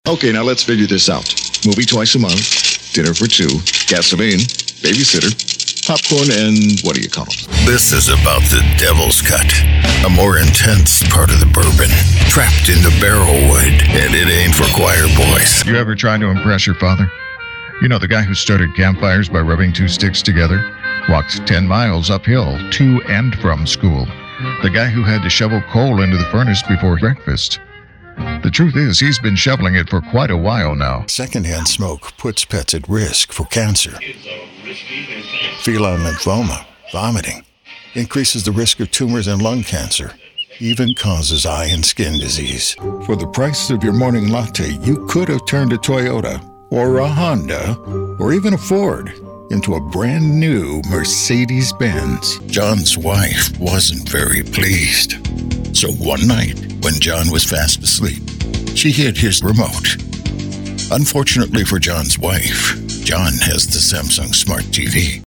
Okay, now let's figure this out. Movie twice a month, dinner for two, gasoline, babysitter, popcorn, and what do you call them? This is about the Devil's Cut, a more intense part of the bourbon, trapped in the barrel wood, and it ain't for choir boys. You ever tried to impress your father? You know, the guy who started campfires by rubbing two sticks together, walked 10 miles uphill to and from school. The guy who had to shovel coal into the furnace before breakfast. The truth is, he's been shoveling it for quite a while now. Secondhand smoke puts pets at risk for cancer, feline lymphoma, vomiting, increases the risk of tumors and lung cancer, even causes eye and skin disease. For the price of your morning latte, you could have turned a Toyota or a Honda or even a Ford into a brand new Mercedes-Benz. John's wife wasn't very pleased. So one night, when John was fast asleep, she hid his remote. Unfortunately for John's wife, John has the Samsung Smart TV.